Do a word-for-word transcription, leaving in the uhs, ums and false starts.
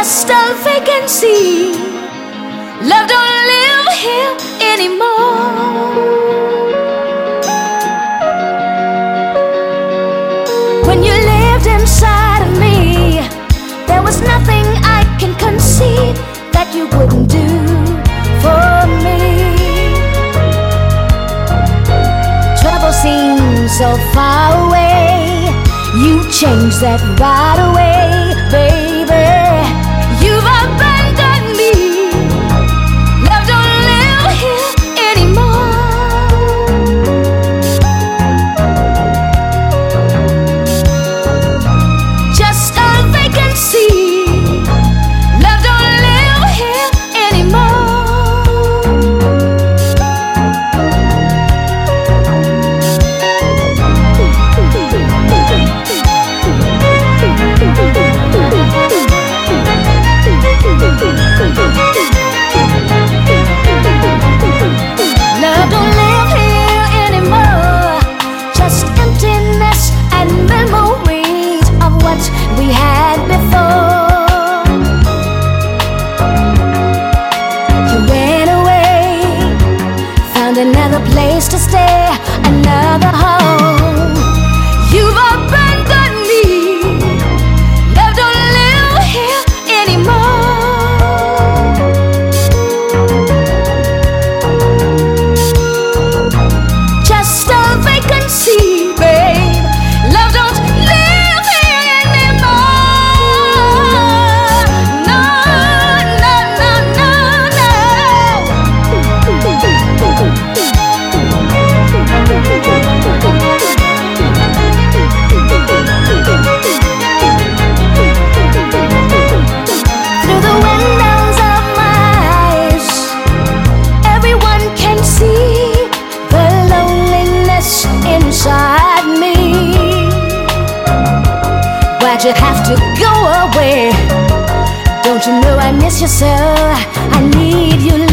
just a vacancy. Love don't live here anymore. When you lived inside of me, there was nothing I can conceive that you wouldn't do for me. Trouble seems so far away, you changed that right away, baby. You've abandoned me. Love don't live here anymore. Just a vacancy. Love don't live here Love don't live here anymore. Just emptiness and memories of what we had before. You went away, found another place to stay, another home. You've abandoned me. Love don't live here anymore. Just a vacancy, babe. Love don't live here anymore. No, no, no, no, no. Through the windows of my eyes, everyone can see the loneliness inside me. Why'd you have to go away? Don't you know I miss you so? I need you.